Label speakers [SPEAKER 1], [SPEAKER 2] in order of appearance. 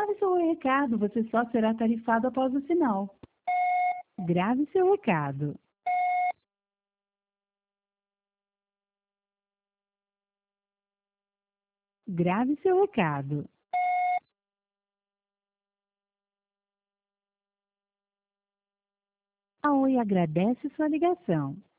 [SPEAKER 1] Grave seu recado, você só será tarifado após o sinal. Grave seu recado. Grave seu recado. A Oi agradece sua ligação.